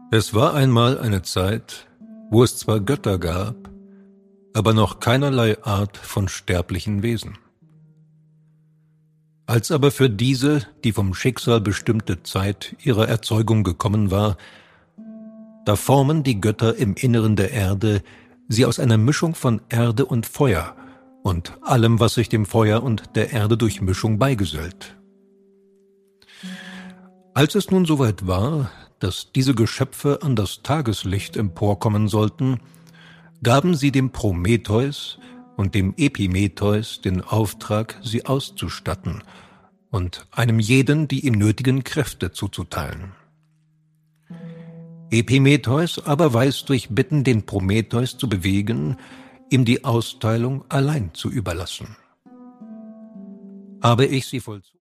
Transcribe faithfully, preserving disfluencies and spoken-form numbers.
Es war einmal eine Zeit, wo es zwar Götter gab, aber noch keinerlei Art von sterblichen Wesen. Als aber für diese, die vom Schicksal bestimmte Zeit ihrer Erzeugung gekommen war, da formen die Götter im Inneren der Erde sie aus einer Mischung von Erde und Feuer und allem, was sich dem Feuer und der Erde durch Mischung beigesellt. Als es nun soweit war, dass diese Geschöpfe an das Tageslicht emporkommen sollten, gaben sie dem Prometheus und dem Epimetheus den Auftrag, sie auszustatten und einem jeden die ihm nötigen Kräfte zuzuteilen. Epimetheus aber weiß durch Bitten den Prometheus zu bewegen, ihm die Austeilung allein zu überlassen. Habe ich sie vollzogen,